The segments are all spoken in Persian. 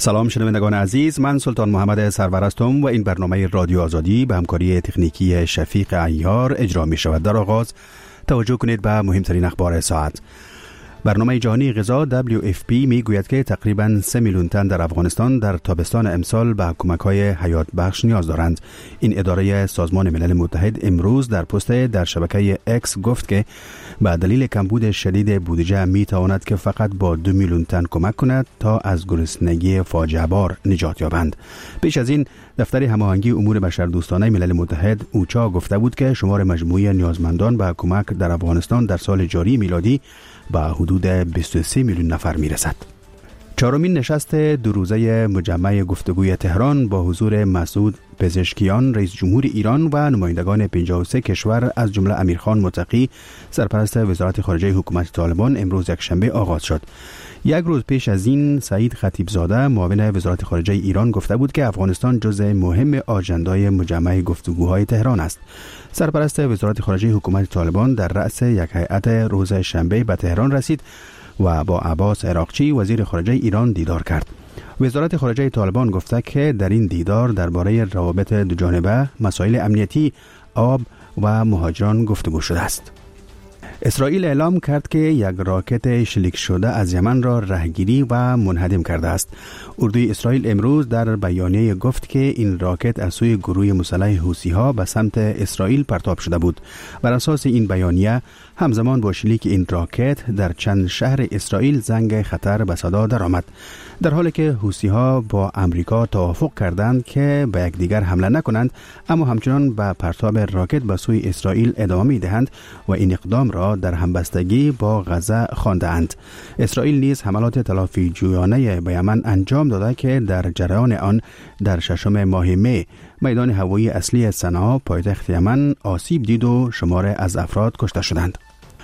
سلام شنوندگان عزیز، من سلطان محمد سرور هستم و این برنامه رادیو آزادی به همکاری تکنیکی شفیق عیار اجرا می شود. در آغاز توجه کنید به مهمترین اخبار ساعت. برنامه جهانی غذا WFP می گوید که تقریباً 3 میلیون تن در افغانستان در تابستان امسال به کمک‌های حیات بخش نیاز دارند. این اداره سازمان ملل متحد امروز در پست در شبکه اکس گفت که به دلیل کمبود شدید بودجه می تواند که فقط با 2 میلیون تن کمک کند تا از گرسنگی فاجعه بار نجات یابند. پیش از این دفتر هماهنگی امور بشردوستانه ملل متحد اوچا گفته بود که شمار مجموعی نیازمندان به کمک در افغانستان در سال جاری میلادی به حدود 23 میلیون نفر میرسد. چهارمین نشست دو روزه مجمع گفتگوی تهران با حضور مسعود پزشکیان رئیس جمهور ایران و نمایندگان 53 کشور از جمله امیرخان متقی سرپرست وزارت خارجه حکومت طالبان امروز یکشنبه آغاز شد. یک روز پیش از این سعید خطیبزاده معاون وزارت خارجه ایران گفته بود که افغانستان جزء مهم آجندای مجمع گفتگوهای تهران است. سرپرست وزارت خارجه حکومت طالبان در رأس یک هیئت روز شنبه به تهران رسید و با عباس عراقچی وزیر خارجه ایران دیدار کرد. وزارت خارجه طالبان گفته که در این دیدار درباره روابط دوجانبه، مسائل امنیتی، آب و مهاجران گفتگو شده است. اسرائیل اعلام کرد که یک راکت شلیک شده از یمن را رهگیری و منهدم کرده است. اردوی اسرائیل امروز در بیانیه گفت که این راکت از سوی گروه مسلح حوثی‌ها به سمت اسرائیل پرتاب شده بود. بر اساس این بیانیه همزمان با شلیک این راکت در چند شهر اسرائیل زنگ خطر به صدا درآمد. در حالی که حوثی‌ها با امریکا توافق کردند که به یکدیگر حمله نکنند، اما همچنان به پرتاب راکت به سوی اسرائیل ادامه می‌دهند و این اقدام را در همبستگی با غزه خوانده‌اند. اسرائیل نیز حملات تلافی جویانه به یمن انجام داده که در جریان آن در ششم ماه می میدان هوایی اصلی صنعا پایتخت یمن آسیب دید و شمار از افراد کشته شدند.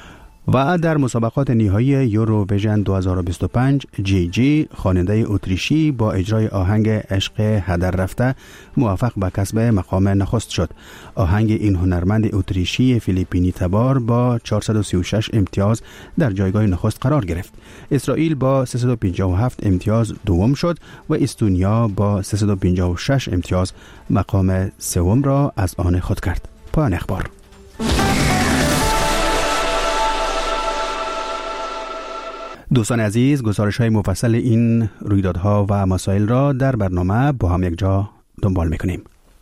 و در مسابقات نهایی یوروویژن 2025 جی خواننده اتریشی با اجرای آهنگ عشق هدر رفته موفق به کسب مقام نخست شد. آهنگ این هنرمند اتریشی فیلیپینی تبار با 436 امتیاز در جایگاه نخست قرار گرفت. اسرائیل با 357 امتیاز دوم شد و استونیا با 356 امتیاز مقام سوم را از آن خود کرد. پایان اخبار. دوستان عزیز، گزارش‌های مفصل این رویدادها و مسائل را در برنامه با هم یک جا دنبال می‌کنیم.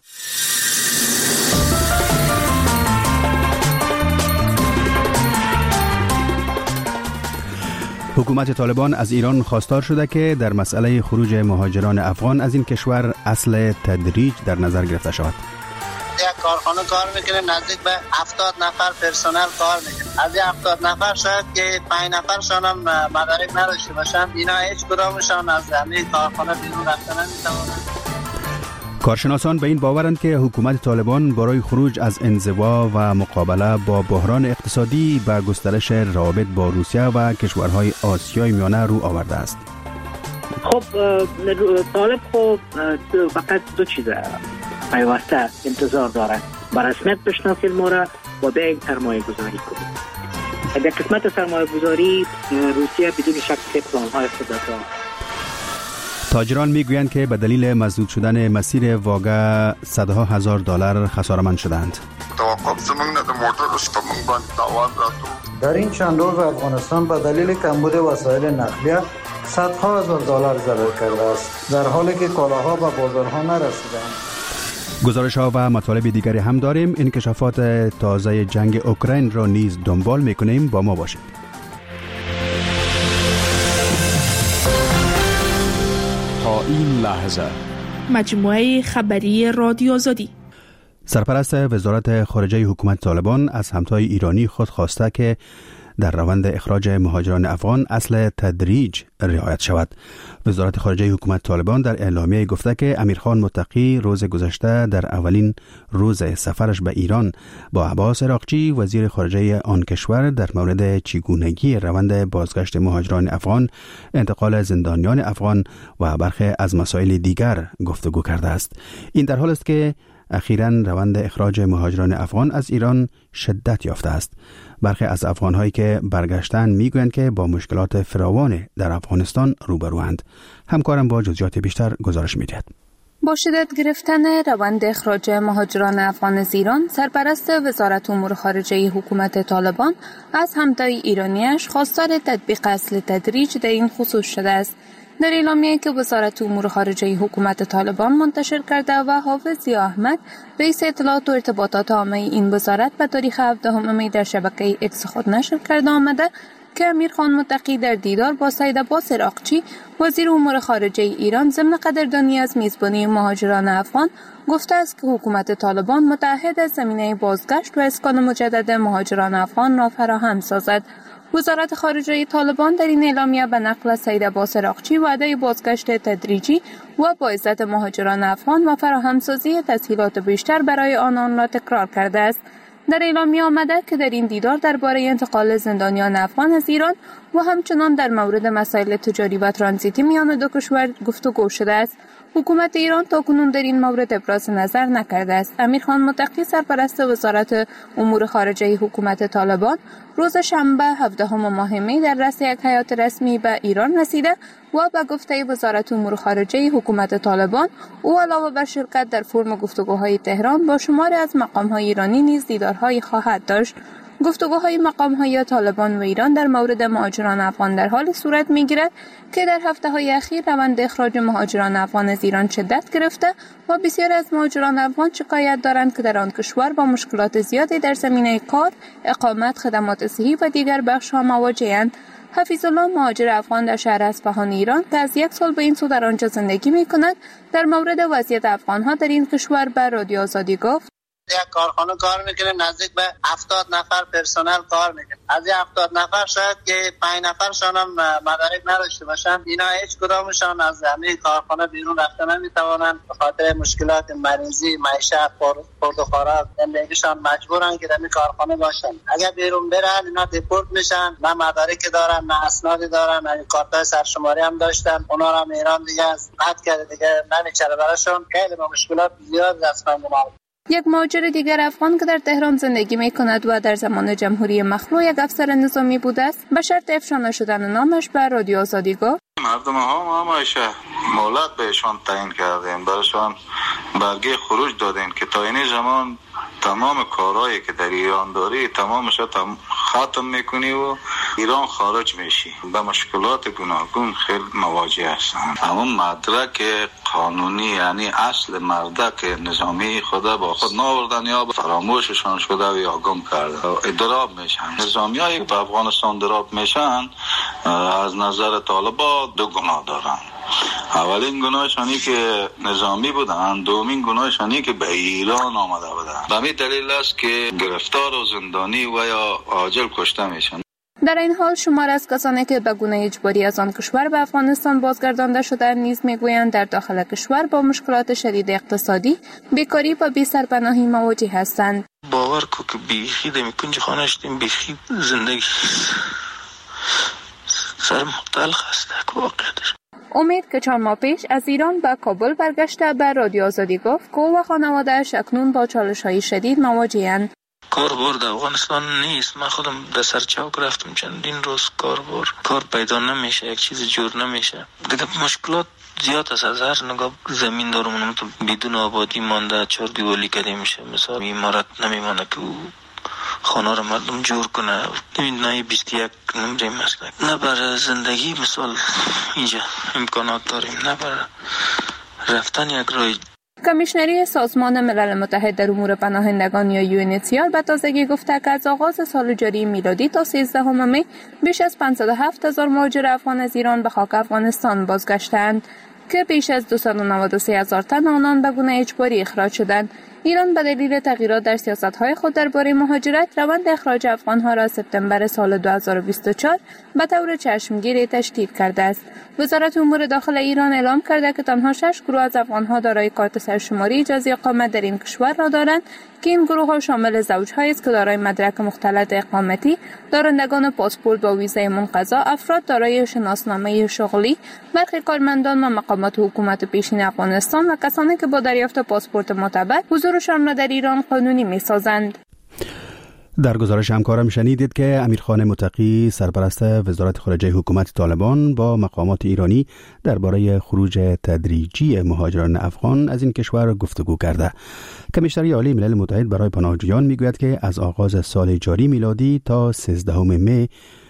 حکومت طالبان از ایران خواستار شده که در مسئله خروج مهاجران افغان از این کشور اصل تدریج در نظر گرفته شود. یک کارخانه کار میکنیم، نزدیک به 70 نفر پرسنل کار میکنیم. از این 70 نفر شاید که 5 نفرشان هم مدارک نداشته باشند. اینا هیچ کدامشان از همین کارخانه بیرون رفتن نمیتوانند. کارشناسان به این باورند که حکومت طالبان برای خروج از انزوا و مقابله با بحران اقتصادی به گسترش روابط با روسیه و کشورهای آسیای میانه رو آورده است. خب طالب فقط دو چیزه پیوسته انتظار داره: به رسمیت بشناسید ما را و به این سرمایه گذاری کنید. در قسمت سرمایه گذاری روسیه بدون شک پلان‌های خود دارد. تاجران میگویند که به دلیل مسدود شدن مسیر واگه صدها هزار دلار خساره‌مند شدند. در این چند روز افغانستان به دلیل کمبود وسایل نقلیه صدها هزار دلار ضرر کرده است، در حالی که کالاها به بازارها نرسیدند. گزارش‌ها و مطالب دیگری هم داریم. انکشافات تازه جنگ اوکراین را نیز دنبال می‌کنیم. با ما باشید. تا این لحظه مجموعه خبری رادیو آزادی. سرپرست وزارت خارجه حکومت طالبان از همتای ایرانی خود خواسته که در روند اخراج مهاجران افغان اصل تدریج رعایت شود. وزارت خارجه حکومت طالبان در اعلامیه گفته که امیرخان متقی روز گذشته در اولین روز سفرش به ایران با عباس عراقچی وزیر خارجه آن کشور در مورد چگونگی روند بازگشت مهاجران افغان، انتقال زندانیان افغان و برخی از مسائل دیگر گفتگو کرده است. این در حالی است که اخیراً روند اخراج مهاجران افغان از ایران شدت یافته است. برخی از افغان‌هایی که برگشتن میگویند که با مشکلات فراوان در افغانستان روبروند. همکارم با جزئیات بیشتر گزارش می‌دهد. با شدت گرفتن روند اخراج مهاجران افغان از ایران، سرپرست وزارت امور خارجه حکومت طالبان از همتای ایرانیش خواستار تطبیق اصل تدریج در این خصوص شده است. در اعلامیه‌ای که وزارت امور خارجه حکومت طالبان منتشر کرده و حافظ ضیا احمد رئیس اطلاعات و ارتباطات عامه این وزارت به تاریخ 17 می در شبکه اکس خود نشر کرده آمده که امیرخان متقی در دیدار با سید عباس عراقچی وزیر امور خارجه ایران ضمن قدردانی از میزبانی مهاجران افغان گفته است که حکومت طالبان متعهد از زمینه بازگشت و اسکان مجدد مهاجران افغان را فراهم سازد. وزارت خارجه طالبان در این اعلامیه به نقل سید عباس عراقچی وعده بازگشت تدریجی و با عزت مهاجران افغان و فراهمسازی تسهیلات بیشتر برای آنان را تکرار کرده است. در اعلامیه آمده که در این دیدار درباره انتقال زندانیان افغان از ایران و همچنان در مورد مسائل تجاری و ترانزیتی میان دو کشور گفتگو شده است. حکومت ایران تاکنون در این مورد ابراز نظر نکرده است. امیرخان متقی سرپرست وزارت امور خارجه حکومت طالبان روز شنبه 17 ماه می در رأس یک هیئت رسمی به ایران رسیده و به گفته وزارت امور خارجه حکومت طالبان او علاوه بر شرکت در فرم گفتگوهای تهران با شماری از مقام‌های ایرانی نیز دیدارهای خواهد داشت. گفتگوهای مقام‌های طالبان و ایران در مورد مهاجران افغان در حال صورت می‌گیرد که در هفته‌های اخیر روند اخراج مهاجران افغان از ایران شدت گرفته و بسیاری از مهاجران افغان شکایت دارند که در آن کشور با مشکلات زیادی در زمینه کار، اقامت، خدمات صحی و دیگر بخش‌ها مواجه‌اند. حفیظ الله مهاجر افغان در شهر اصفهان ایران که از 1 سال به این سو در آنجا زندگی می‌کند در مورد وضعیت افغان‌ها در این کشور به رادیو آزادی گفت: یک کارخانه کار میکنیم، نزدیک به 70 نفر پرسنل کار میکنیم. از این 70 نفر شاید که 5 نفرشان هم مدارک نداشته باشند. اینا هیچ کدامشان از همین کارخانه بیرون رفتن نمیتوانند به خاطر مشکلات مریضی، معیشت، خورد و خوراک زندگیشان مجبورن که در این کارخانه باشن. اگر بیرون برن اینا دیپورت میشن، نه مدارک دارن، نه اسنادی دارن، نه کارت سرشماری هم داشتن. اونا رو ایران دیگه از قطع کرده، دیگه نمیچره براشون. خیلی مشکلات زیاد است. یک مهاجر دیگر افغان که در تهران زندگی می کند و در زمان جمهوری مخلوع یک افسر نظامی بوده است به شرط افشا نشدن نامش به رادیو آزادی گفت: مردم ها همایشه مهلت بهشان تعیین کردیم، برایشان برگه خروج دادیم که تا این زمان تمام کارهایی که در ایران داری تمامش ختم میکنی و ایران خارج میشی. به مشکلات گوناگون خیلی مواجه هستن. اما مدرک قانونی یعنی اصل مدرک نظامی خدا با خود ناوردن یا فراموششان شده و یا گم کرده اضراب میشن. نظامی هایی که به افغانستان اضراب میشن از نظر طالبان دو گناه دارن. اولین گناهشانی که نظامی بودن، دومین گناهشانی که به ایران آمده بودن. به همین دلیل است که گرفتار و زندانی و یا عاجل کشته میشن. در این حال شمار از کسانی که به گونه اجباری از آن کشور به افغانستان بازگردانده شدند نیز میگویند در داخل کشور با مشکلات شدید اقتصادی، بیکاری و بی‌سرپناهی مواجه هستند. باور کو که بیخی دمی کنج خانه شدیم، بیخی زندگی سر مختلق است که واقعیتش. امید که 4 ماه پیش از ایران به کابل برگشته به رادیو آزادی گفت که او و خانواده‌اش اکنون با چالش‌های شدید مواجه‌اند. کاربار در افغانستان نیست. من خودم در سرچاک رفتم چندین روز کار پیدا نمیشه، یک چیز جور نمیشه. دیگه مشکلات زیاد است. از هر نگاه زمین دارم تو بدون آبادی مانده، 4 دیوالی کده میشه. مثلا امارات نمیمانه که خانه رو مردم جور کنه. این نای 21 نمره مسلک نه برای زندگی مثال اینجا امکانات داریم، نه برای رفتن یک راه. کمیشنری سازمان ملل متحد در امور پناهندگان یا UNHCR به تازگی گفته که از آغاز سال جاری میلادی تا 13 می بیش از 507,000 مهاجر افغان از ایران به خاک افغانستان بازگشتند که بیش از 293,000 تن آنان به گونه اجباری اخراج شدند. ایران به دلیل تغییرات در سیاست‌های خود درباره مهاجرت روند اخراج افغان‌ها را سپتامبر سال 2024 به طور چشمگیری تشدید کرده است. وزارت امور داخل ایران اعلام کرده که تنها 6 گروه از افغان‌ها دارای کارت سرشماری اجازه اقامت در این کشور را دارند که این گروه‌ها شامل زوج‌هایی است که دارای مدرک مختلط اقامتی، دارندگان پاسپورت با ویزای منقضا، افراد دارای شناسنامه شغلی، برخی کارمندان و مقامات حکومت پیشین افغانستان و کسانی که با دریافت پاسپورت معتبر حضور حضورشان را در ایران قانونی می‌سازند. در گزارش همکارم شنیدید که امیرخان متقی سرپرست وزارت خارجه حکومت طالبان با مقامات ایرانی درباره خروج تدریجی مهاجران افغان از این کشور گفتگو کرده. کمیشنر عالی ملل متحد برای پناهجویان میگوید که از آغاز سال جاری میلادی تا 13 می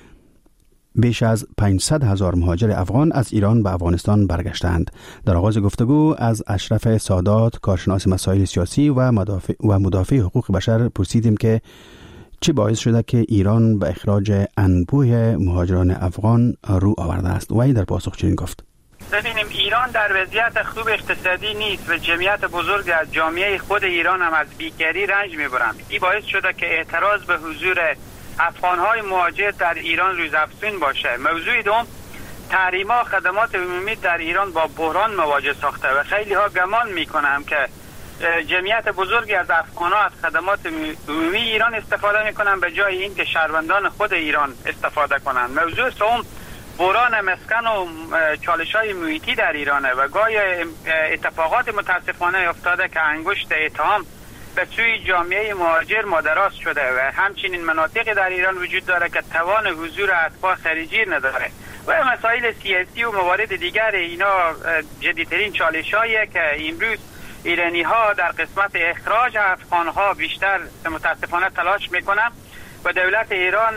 بیش از 500,000 مهاجر افغان از ایران به افغانستان برگشتند. در آغاز گفتگو از اشرف سادات، کارشناس مسائل سیاسی و مدافع حقوق بشر پرسیدیم که چه باعث شده که ایران به اخراج انبوه مهاجران افغان رو آورده است. و این در پاسخ چنین گفت: ببینیم ایران در وضعیت خوب اقتصادی نیست و جمعیت بزرگ از جامعه خود ایران هم از بیکاری رنج میبرند. این باعث شده که اعتراض به حضور افغانهای مهاجر در ایران روزافزون باشه. موضوع دوم، تحریم‌ها خدمات عمومی در ایران با بحران مواجه ساخته و خیلی ها گمان میکنن که جمعیت بزرگی از افغان‌ها از خدمات عمومی ایران استفاده میکنن به جای این که شهروندان خود ایران استفاده کنند. موضوع سوم، بحران مسکن و چالش‌های محیطی در ایرانه و گاهی اتفاقات متاسفانه افتاده که انگشت اتهام به سوی جامعه مهاجر مادراس شده و همچنین مناطقی در ایران وجود داره که توان حضور اتباع خارجی نداره و مسائل سیاسی و موارد دیگر. اینا جدیدترین چالش‌هایی که امروز ایرانی ها در قسمت اخراج افغان ها بیشتر متاسفانه تلاش میکنن و دولت ایران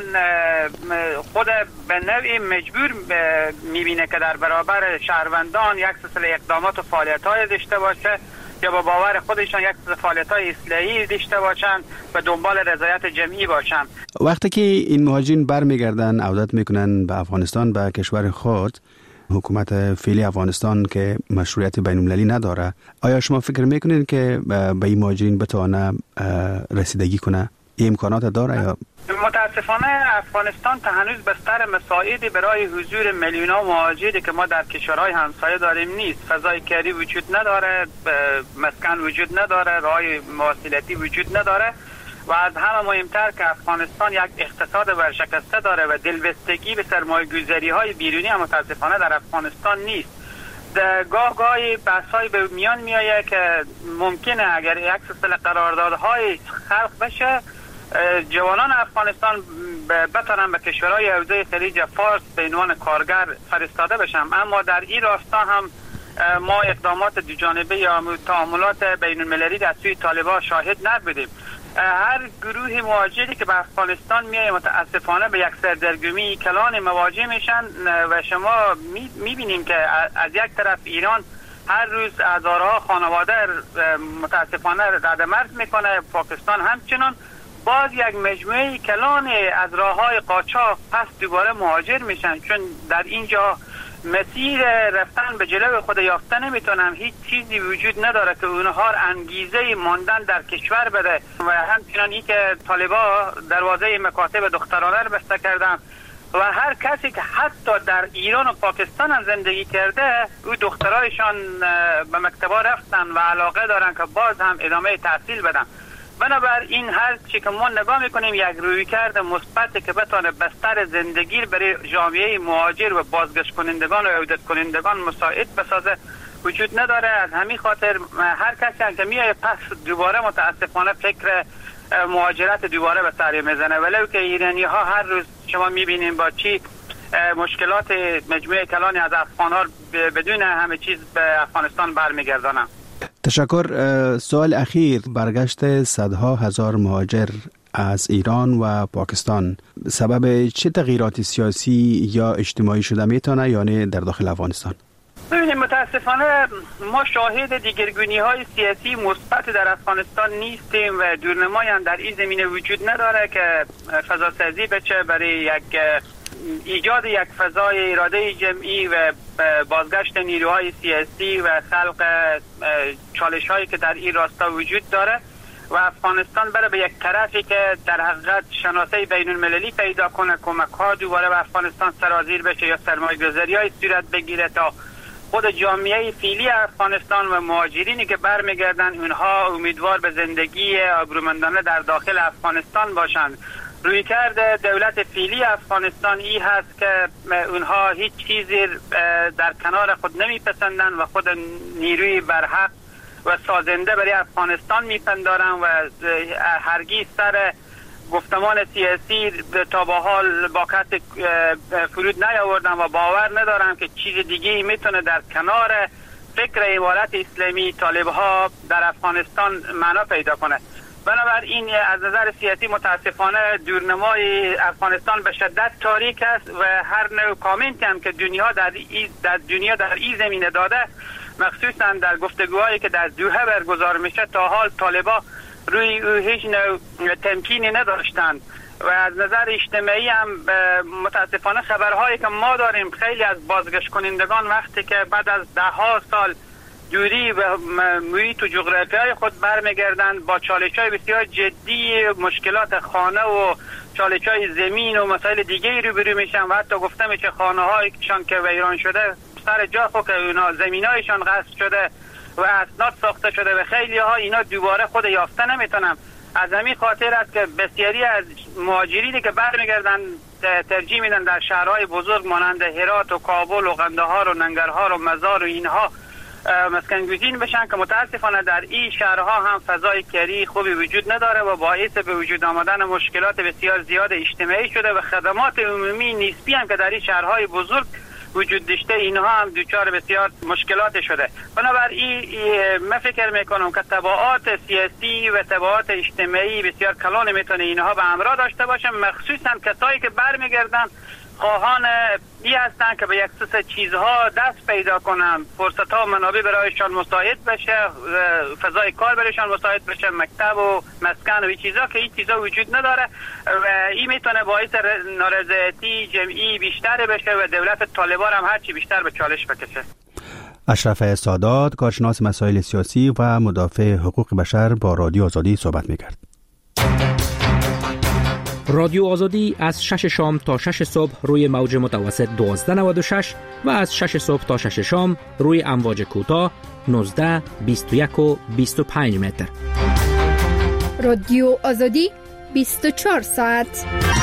خود به نوعی مجبور میبینه که در برابر شهروندان یک سلسله اقدامات و فعالیت های داشته باشه یا با باور خودشان یک سلسله فعالیت های اصلاحی داشته باشن و دنبال رضایت جمعی باشن. وقتی که این مهاجرین برمیگردن عودت میکنن به افغانستان، به کشور خود، حکومت فعلی افغانستان که مشروعیت بین‌المللی نداره، آیا شما فکر میکنین که به این مهاجرین بتونه رسیدگی کنه؟ این امکانات داره یا؟ متاسفانه افغانستان تا هنوز بستر مساعدی برای حضور میلیون‌ها مهاجری که ما در کشورهای همسایه داریم نیست. فضای کاری وجود نداره، مسکن وجود نداره، راههای مواصلاتی وجود نداره و از همه مهمتر که افغانستان یک اقتصاد ورشکسته داره و دلبستگی به سرمایه‌گذاری های بیرونی هم متاسفانه در افغانستان نیست. گاهی بحث‌های به میان میآید که ممکنه اگر یک سلسله قراردادهای خلق بشه جوانان افغانستان بتونن به کشورهای حوزه خلیج فارس به عنوان کارگر فرستاده بشن، اما در این راستا هم ما اقدامات دوجانبه یا تعاملات بین المللی در سوی طالبان شاهد نبودیم. هر گروه مهاجری که به افغانستان میاد متاسفانه به یک سردرگمی کلان مواجه میشن و شما میبینیم که از یک طرف ایران هر روز هزارها خانواده متاسفانه ردمرز میکنه، پاکستان همچنان، باز یک مجموعه کلان از راههای قاچاق پس دوباره مهاجر میشن، چون در اینجا مسیر رفتن به جلو خود یافته نمیتونن. هیچ چیزی وجود نداره که اونها انگیزه ماندن در کشور بده و همچنان این که طالبا دروازه مکاتب دخترانه رو بسته کردن و هر کسی که حتی در ایران و پاکستان هم زندگی کرده او دخترایشان به مکتبا رفتن و علاقه دارن که باز هم ادامه تحصیل بدن. بنابراین هر چی که ما نگاه میکنیم یک رویکرد مثبت که بتونه بستر زندگی برای جامعه مهاجر و بازگشت کنندگان و عودت کنندگان مساعد بسازه وجود نداره. از همین خاطر هر کسی که میاد پس دوباره متاسفانه فکر مهاجرت دوباره به سر میزنه، ولو که ایرانی ها هر روز شما میبینیم با چی مشکلات مجموعه کلانی از افغان ها بدون همه چیز به افغانستان برمیگردانن. تشکر. سوال اخیر، برگشت صدها هزار مهاجر از ایران و پاکستان سبب چه تغییرات سیاسی یا اجتماعی شده میتونه یا نه در داخل افغانستان؟ ببینید متاسفانه ما شاهد دیگرگونی های سیاسی مثبت در افغانستان نیستیم و دورنمایی هم در این زمینه وجود نداره که فضاسازی بشه برای ایجاد یک فضای اراده جمعی و بازگشت نیروهای سیاسی و خلق چالش هایی که در این راستا وجود داره و افغانستان بره به یک طرفی که در حقیقت شناسه بین المللی پیدا کنه، کمک ها دوباره به افغانستان سرازیر بشه یا سرمایه گذاری های صورت بگیره تا خود جامعه فعلی افغانستان و مهاجرینی که برمیگردن اونها امیدوار به زندگی آبرومندانه در داخل افغانستان باشند. رویکرد دولت فعلی افغانستان این هست که اونها هیچ چیزی در کنار خود نمیپسندن و خود نیروی برحق و سازنده برای افغانستان میپندارم و هرگز سر گفتمان سیاسی تا به حال با کسی فرود نیاوردم و باور ندارم که چیز دیگه میتونه در کنار فکر امارت اسلامی طالبها در افغانستان معنا پیدا کنه. بنابراین از نظر سیاسی متاسفانه دورنمای افغانستان به شدت تاریک است و هر نوع کامنتی هم که دنیا در این زمینه داده، مخصوصا در گفتگوهایی که در دوحه برگزار میشه، تا حال طالبا روی هیچ نوع تمکینی نداشتند و از نظر اجتماعی هم متاسفانه خبرهایی که ما داریم خیلی از بازگشت کنندگان وقتی که بعد از 10 سال دوری و محیط و جغرافیای خود برمیگردند با چالش‌های بسیار جدی، مشکلات خانه و چالش‌های زمین و مسائل دیگه روبرو میشن و حتی گفته میشه خانه‌هایشان که ویران شده سر جا خود که اونا زمینایشان غصب شده و اسناد ساخته شده و خیلی ها اینا دوباره خود یافته نمیتونن. از همین خاطر است که بسیاری از مهاجرینی که برمیگردن ترجیح میدن در شهرهای بزرگ مانند هرات و کابل و قندهار و ننگرهار و مزار و اینها مسکن گزین بشن که متاسفانه در این شهرها هم فضای کاری خوبی وجود نداره و باعث به وجود آمدن مشکلات بسیار زیاد اجتماعی شده و خدمات عمومی نسبی هم که در این شهرهای بزرگ وجود داشته اینها هم دوچار بسیار مشکلات شده. بنابراین من فکر میکنم که تبعات سیاسی و تبعات اجتماعی بسیار کلان میتونه اینها به همراه داشته باشه، مخصوصا کسایی که برمیگردن خواهان ای هستن که به یک سری چیزها دست پیدا کنن، فرصت ها و منابع برایشان مساعد بشه، فضای کار برایشان مساعد بشه، مکتب و مسکن و این چیزا که این چیزا وجود نداره و این میتونه باعث نارضایتی جمعی بیشتر بشه و دولت طالبان هم هرچی بیشتر به چالش بکشه. اشرف سادات، کارشناس مسائل سیاسی و مدافع حقوق بشر، با رادیو آزادی صحبت میکرد. رادیو آزادی از 6 شام تا 6 صبح روی موج متوسط 1296 و از 6 صبح تا 6 شام روی امواج کوتاه 19، 21 و 25 متر. رادیو آزادی 24 ساعت.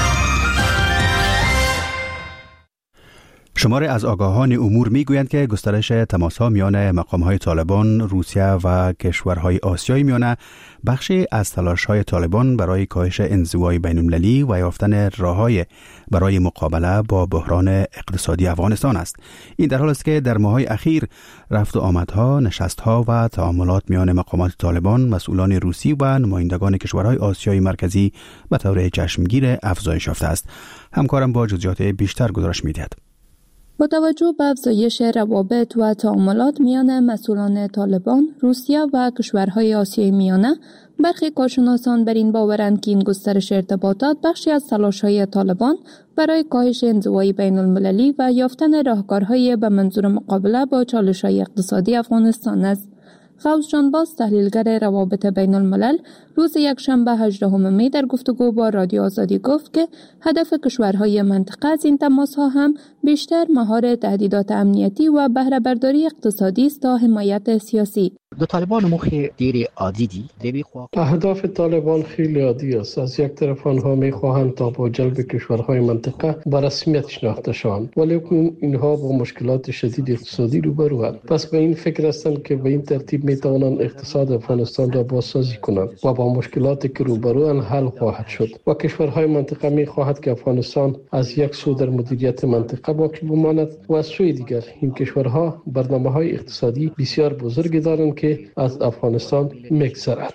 شماری از آگاهان امور میگویند که گسترش تماس‌ها میان مقام‌های طالبان، روسیه و کشورهای آسیایی میانه بخشی از تلاش‌های طالبان برای کاهش انزوای بین‌المللی و یافتن راه‌های برای مقابله با بحران اقتصادی افغانستان است. این در حالی است که در ماه‌های اخیر رفت و آمدها، نشست‌ها و تعاملات میان مقامات طالبان، مسئولان روسی و نمایندگان کشورهای آسیای مرکزی به طور چشمگیر افزایش یافته است. همکارم با جزئیات بیشتر گزارش می‌دهد. با توجه به افزایش روابط و تعاملات میان مسئولان طالبان، روسیه و کشورهای آسیای میانه، برخی کارشناسان بر این باورند که این گسترش ارتباطات بخشی از تلاش‌های طالبان برای کاهش انزوای بین‌المللی و یافتن راهکارهای به منظور مقابله با چالش‌های اقتصادی افغانستان است. غوث جانباز، تحلیلگر روابط بین الملل، روز یکشنبه 18 می در گفتگو با رادیو آزادی گفت که هدف کشورهای منطقه از این تماس‌ها هم بیشتر مهار تهدیدات امنیتی و بهره برداری اقتصادی است تا حمایت سیاسی. دو طالبان مخی دیر عادی دی. اهداف طالبان خیلی عادی است. از یک طرف آنها می‌خواهند تا با جلب کشورهای منطقه به رسمیت شناخته شوند، ولی اینها با مشکلات شدید اقتصادی روبروند. پس به این فکر هستند که به این ترتیب می‌توانند اقتصاد افغانستان را بازسازی کنند و با مشکلاتی که روبروند حل خواهد شد. و کشورهای منطقه می‌خواهند که افغانستان از یک سو در مدیریت منطقه باقی بماند و از سوی دیگر این کشورها برنامه‌های اقتصادی بسیار بزرگی دارند که از افغانستان می‌گذرد.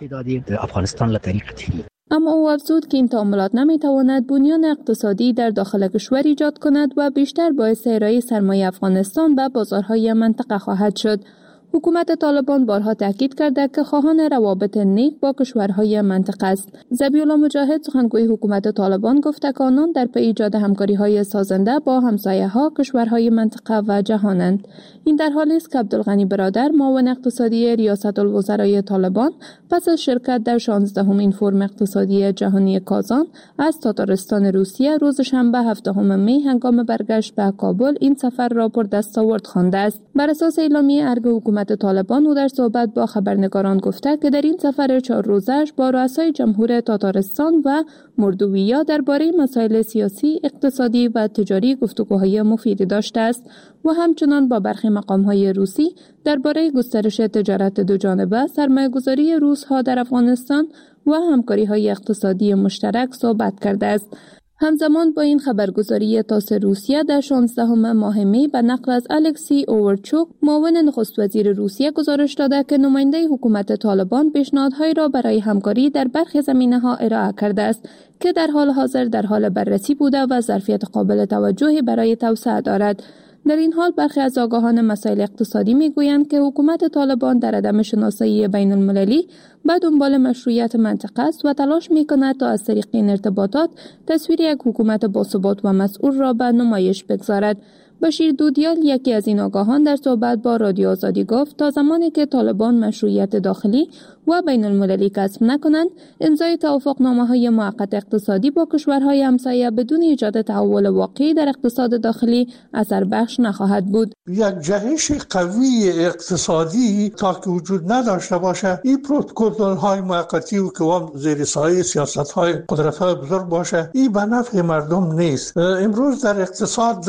اما او افزود که این تعاملات نمی‌تواند بنیان اقتصادی در داخل کشور ایجاد کند و بیشتر باعث ارائه سرمایه افغانستان به بازارهای منطقه خواهد شد. حکومت طالبان بارها تاکید کرده که خواهان روابط نیک با کشورهای منطقه است. ذبیح‌الله مجاهد، سخنگوی حکومت طالبان، گفته که آنان در پی ایجاد همکاری‌های سازنده با همسایه‌ها، کشورهای منطقه و جهانند. این در حالی است که عبدالغنی برادر، معاون اقتصادی ریاست الوزرای طالبان، پس از شرکت در 16مین فورم اقتصادی جهانی کازان از تاتارستان روسیه روز شنبه 7 می هنگام برگشت به کابل این سفر را پر دستاورد خوانده است. بر اساس اعلامیه ارگ حکومت حکومت طالبان او در صحبت با خبرنگاران گفته که در این سفر 4 روزه‌اش با رؤسای جمهور تاتارستان و مردویه درباره مسائل سیاسی، اقتصادی و تجاری گفتگوهای مفیدی داشته است و همچنان با برخی مقام‌های روسی درباره گسترش تجارت دوجانبه، سرمایه‌گذاری روس‌ها در افغانستان و همکاری‌های اقتصادی مشترک صحبت کرده است. همزمان با این خبرگزاری تاس روسیه در 16 ماه می به نقل از الکسی اوورچوک، معاون نخست وزیر روسیه، گزارش داده که نماینده حکومت طالبان پیشنهادهایی را برای همکاری در برخی زمینه‌ها ارائه کرده است که در حال حاضر در حال بررسی بوده و ظرفیت قابل توجهی برای توسعه دارد. در این حال برخی از آگاهان مسائل اقتصادی میگویند که حکومت طالبان در عدم شناسایی بین المللی به دنبال مشروعیت منطقه است و تلاش میکند تا از طریق این ارتباطات تصویر یک حکومت باثبات و مسئول را به نمایش بگذارد. بشیر دودیال، یکی از این آگاهان، در صحبت با رادیو آزادی گفت تا زمانی که طالبان مشروعیت داخلی و بین المللی کسب نکنند، امضای توافقنامه‌های موقت اقتصادی با کشورهای همسایه بدون ایجاد تحول واقعی در اقتصاد داخلی اثر بخش نخواهد بود. یک جهش قوی اقتصادی تا که وجود نداشته باشه، این پروتکل‌های موقتی و که زیر سایه سیاست‌های قدرت‌های بزرگ باشه، این به نفع مردم نیست. امروز در اقتصاد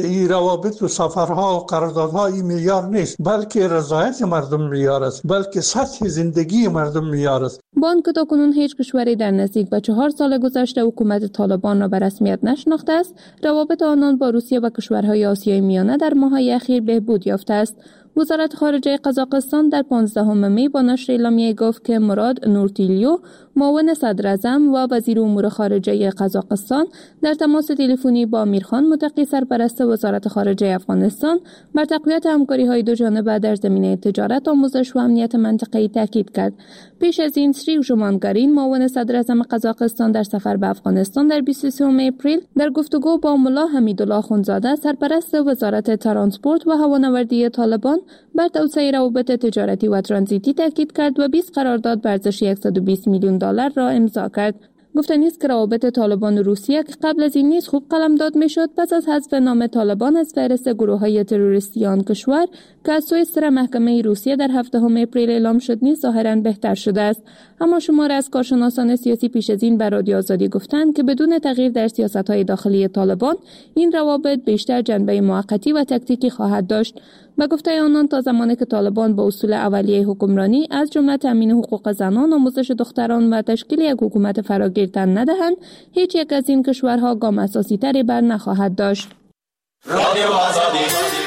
روابط و سفرها و قراردادها این معیار نیست، بلکه رضایت مردم معیار است، بلکه سطح زندگی مردم معیار است. با آنکه تاکنون هیچ کشوری در نزدیک به 4 سال گذشته حکومت طالبان را به رسمیت نشناخته است، روابط آنان با روسیه و کشورهای آسیای میانه در ماه‌های اخیر بهبود یافته است. وزارت خارجه قزاقستان در 15 می با نشر اعلامیه گفت که مراد نورتیلیو، معاون صدر اعظم و وزیر امور خارجه قزاقستان، در تماس تلفنی با امیرخان متقی سرپرست وزارت خارجه افغانستان بر تقویت همکاری‌های دوجانبه در زمینه تجارت، آموزش و امنیت منطقه‌ای تاکید کرد. پیش از این سری ژومانگارین، معاون صدر اعظم قزاقستان، در سفر به افغانستان در 23 اپریل در گفتگو با ملا حمیدالله اخوندزاده، سرپرست وزارت ترانسپورت و هوانوردی طالبان، بر توسعه روابط تجارتی و ترانزیتی تاکید کرد و 20 قرارداد به ارزش $120 میلیون را امضا کرد. گفتنی است که روابط طالبان و روسیه که قبل از این نیز خوب قلمداد میشد، پس از حذف نام طالبان از فهرست گروه‌های تروریستی آن کشور که از سوی سر محکمه روسیه در 7 اپریل اعلام شد نیز ظاهراً بهتر شده است. اما شماری از کارشناسان سیاسی پیش از این به رادیو آزادی گفتند که بدون تغییر در سیاست‌های داخلی طالبان، این روابط بیشتر جنبه موقتی و تکتیکی خواهد داشت. به گفته آنان، تا زمانی که طالبان با اصول اولیه حکمرانی از جمله تامین حقوق زنان، آموزش دختران و تشکیل یک حکومت فراگیر تن ندهند، هیچ یک از این کشورها گام اساسی تری بر نخواهد داشت. رادیو آزادی.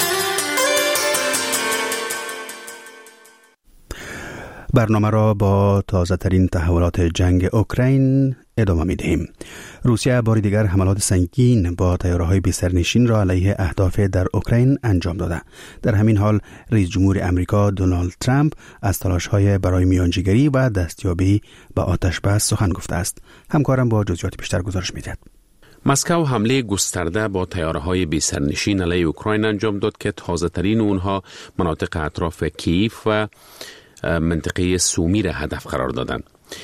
برنامه را با تازه ترین تحولات جنگ اوکراین ادامه می دهیم. روسیه بار دیگر حملات سنگین با طیاره‌های بی‌سرنشین را علیه اهداف در اوکراین انجام داده. در همین حال رئیس جمهور امریکا دونالد ترامپ از تلاش‌های برای میانجیگری و دستیابی به آتش‌بس سخن گفته است. همکارم با جزئیات بیشتر گزارش می‌دهد. مسکو حمله گسترده با طیاره‌های بی‌سرنشین علیه اوکراین انجام داد که تازه‌ترین اونها مناطق اطراف کیف و منطقه سومی را هدف قرار دادند.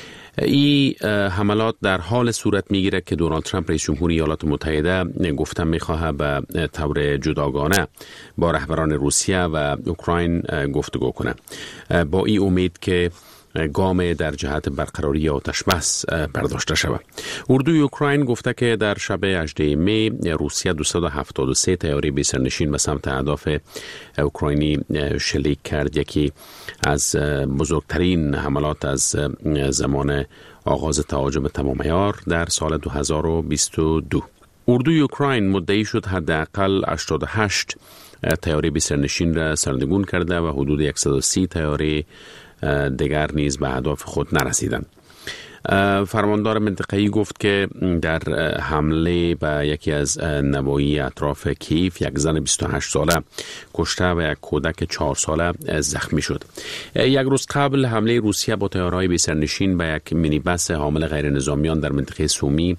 این حملات در حال صورت میگیره که دونالد ترامپ رئیس جمهوری ایالات متحده گفته میخواه به طور جداگانه با رهبران روسیه و اوکراین گفتگو کنه، با این امید که گام در جهت برقراری آتش بس برداشته شود. اردوی اوکراین گفته که در شب 18 می روسیه 273 طیاره بی‌سرنشین به سمت اهداف اوکراینی شلیک کرد، یکی از بزرگترین حملات از زمان آغاز تهاجم تمام عیار در سال 2022. اردوی اوکراین مدعی شد حداقل 88 طیاره بی‌سرنشین را سرنگون کرده و حدود 130 طیاره دیگر نیز به اهداف خود نرسیدند. فرماندار منطقه‌ای گفت که در حمله به یکی از نواحی اطراف کیف یک زن 28 ساله کشته و یک کودک 4 ساله زخمی شد. یک روز قبل حمله روسیه با طیاره‌های بی‌سرنشین به یک مینیبس حامل غیر نظامیان در منطقه سومی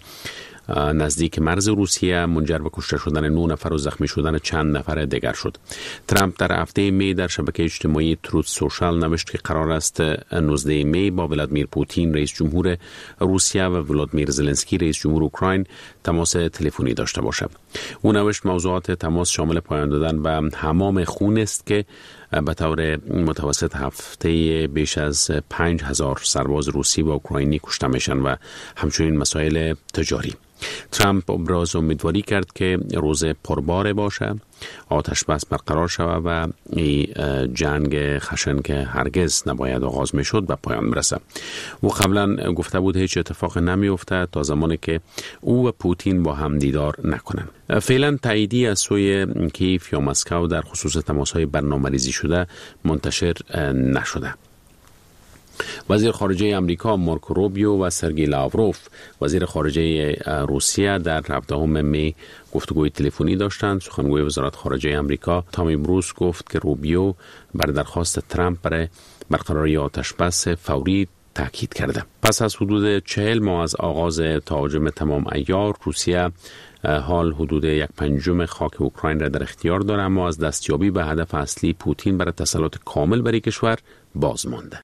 نزدیک مرز روسیه منجر به کشته شدن 9 نفر و زخمی شدن چند نفر دیگر شد. ترامپ در هفته می در شبکه اجتماعی تروت سوشال نوشت که قرار است 19 می با ولادیمیر پوتین رئیس جمهور روسیه و ولادیمیر زلنسکی رئیس جمهور اوکراین تماس تلفنی داشته باشد. او نوشت موضوعات تماس شامل پایان دادن به حمام خون است که به طور متوسط هفته بیش از 5000 سرباز روسی و اوکراینی کشته میشن و همچنین مسائل تجاری. ترامپ ابراز امیدواری کرد که روز پربار باشه، آتش بس برقرار شود و این جنگ خشن که هرگز نباید آغاز می شد به پایان برسه. او قبلا گفته بود هیچ اتفاق نمی افته تا زمانی که او و پوتین با هم دیدار نکنن. فعلا تاییدی از سوی کیف یا مسکو در خصوص تماس‌های برنامه‌ریزی شده منتشر نشده. وزیر خارجه امریکا مارکو روبیو و سرگئی لاوروف وزیر خارجه روسیه در 17 می گفتگوی تلفنی داشتند. سخنگوی وزارت خارجه امریکا تامی بروس گفت که روبیو بر درخواست ترامپ برای برقراری آتشبس فوری تاکید کرده. پس از حدود 40 ماه از آغاز تهاجم تمام عیار، روسیه حال حدود 1/5 خاک اوکراین را در اختیار دارد، اما از دستیابی به هدف اصلی پوتین برای تسلط کامل بر کشور باز مانده.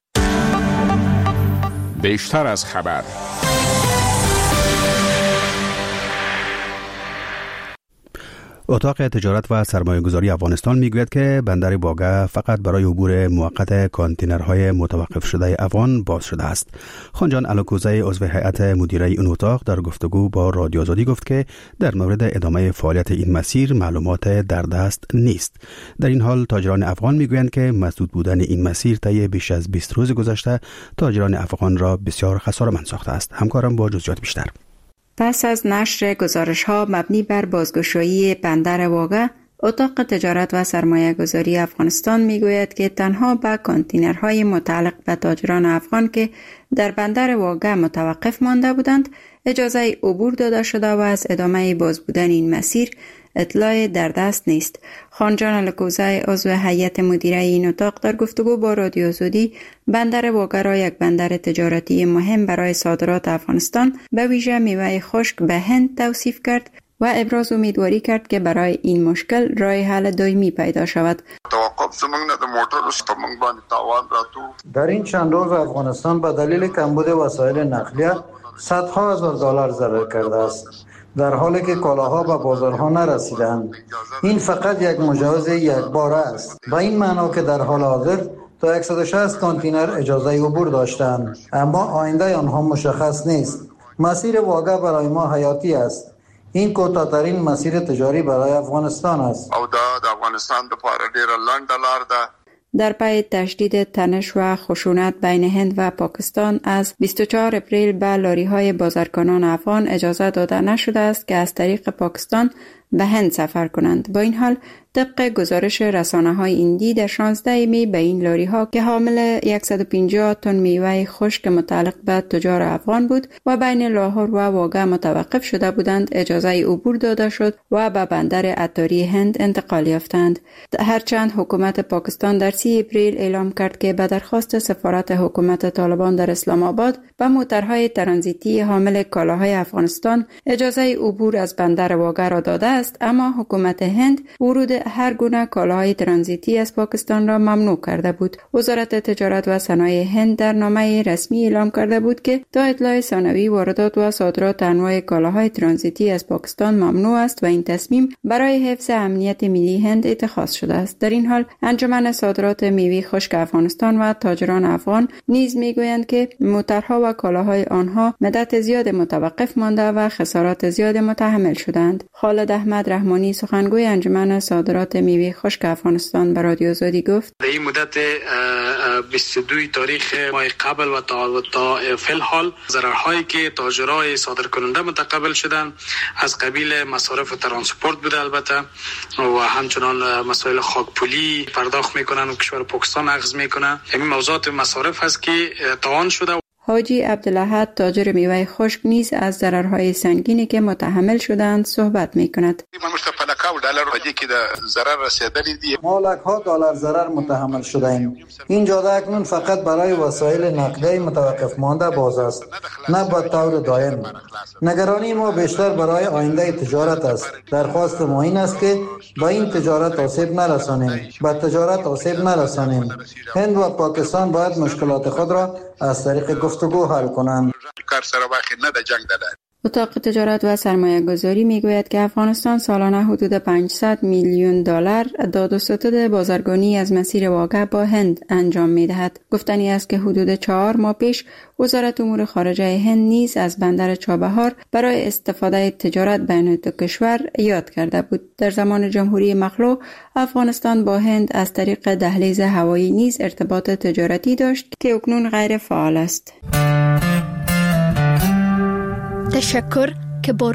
بیشتر از خبر. اتاق تجارت و سرمایه‌گذاری افغانستان میگوید که بندر واگه فقط برای عبور موقت کانتینرهای متوقف شده افغان باز شده است. خانجان الکوزی عضو هیئت مدیره این اتاق در گفتگو با رادیو آزادی گفت که در مورد ادامه فعالیت این مسیر معلومات در دست نیست. در این حال تاجران افغان میگویند که مسدود بودن این مسیر طی بیش از 20 روز گذشته تاجران افغان را بسیار خساره‌مند ساخته است. همکارم با جزئیات بیشتر. پس از نشر گزارش‌ها مبنی بر بازگشایی بندر واگه، اتاق تجارت و سرمایه‌گذاری افغانستان میگوید که تنها به کانتینرهای متعلق به تاجران افغان که در بندر واگه متوقف مانده بودند اجازه عبور داده شده و از ادامه باز بودن این مسیر اطلاع در دست نیست. خانجان الکوزی عضو هیئت مدیره این اتاق در گفتگو با رادیو آزادی بندر واگه را یک بندر تجارتی مهم برای صادرات افغانستان به ویژه میوه خشک به هند توصیف کرد و ابراز امیدواری کرد که برای این مشکل راه حل دائمی پیدا شود. در این چند روز افغانستان به دلیل کمبود وسایل نقلیه صدها هزار دلار ضرر کرده است، در حالی که کالاها به بازارها نرسیدند. این فقط یک مجوز یک باره است، به این معنا که در حال حاضر تا 160 کانتینر اجازه عبور داشتند، اما آینده آنها مشخص نیست. مسیر واگه برای ما حیاتی است. این کوتاه‌ترین مسیر تجاری برای افغانستان است. او د افغانستان د پاره ډیره لنډه لار ده. در پی تشدید تنش و خشونت بین هند و پاکستان از 24 اپریل به لاری‌های بازرگانان افغان اجازه داده نشده است که از طریق پاکستان به هند سفر کنند. با این حال طبق گزارش رسانه‌های هندی در 16 می به این لاری‌ها که حامل 150 تن میوه خشک متعلق به تجار افغان بود و بین لاهور و واگه متوقف شده بودند اجازه عبور داده شد و به بندر عطاری هند انتقال یافتند. هرچند حکومت پاکستان در 30 اپریل اعلام کرد که به درخواست سفارت حکومت طالبان در اسلام آباد به موترهای ترانزیتی حامل کالاهای افغانستان اجازه عبور از بندر واگه را داده است، اما حکومت هند ورود هر گونه کالاهای ترانزیتی از پاکستان را ممنوع کرده بود. وزارت تجارت و صنایع هند در نامه رسمی اعلام کرده بود که تا اطلاع ثانوی واردات و صادرات انواع کالاهای ترانزیتی از پاکستان ممنوع است و این تصمیم برای حفظ امنیت ملی هند اتخاذ شده است. در این حال انجمن صادرات میوه خشک افغانستان و تاجران افغان نیز میگویند که موترها و کالاهای آنها مدت زیاد متوقف مانده و خسارات زیاد متحمل شدند. خالد احمد رحمانی سخنگوی انجمن صادرات میوه خشک افغانستان به رادیو آزادی گفت در این مدت 22 تاریخ ماه قبل و تا فی الحال ضررهایی که تاجرای صادرکننده متقبل شدن از قبیل مصارف ترانسپورت بوده البته و همچنان مسائل خاکپولی پرداخت میکنن و کشور پاکستان اخذ میکنن. همین موضوعات مصارف هست که توان شده. حاجی عبدالاحد تاجر میوه خشک نیز از ضررهای سنگینی که متحمل شدند صحبت میکند. ما لک‌ها دلار ضرر متحمل شده ایم. این جاده اکنون فقط برای وسایل نقلیه متوقف مانده باز است، نه به طور دائم. نگرانی ما بیشتر برای آینده تجارت است. درخواست ما این است که با این تجارت آسیب نرسانیم. با تجارت آسیب نرسانیم. هند و پاکستان باید مشکلات خود را از طریق گفتگو حل کنند. اتاق تجارت و سرمایه گذاری می گوید که افغانستان سالانه حدود 500 میلیون دلار داد و ستد بازرگانی از مسیر واقع با هند انجام می دهد. گفتنی است که حدود 4 ماه پیش وزارت امور خارجه هند نیز از بندر چابهار برای استفاده تجارت بین دو کشور یاد کرده بود. در زمان جمهوری مخلوع افغانستان با هند از طریق دهلیز هوایی نیز ارتباط تجارتی داشت که اکنون غیر فعال است. تشکر که با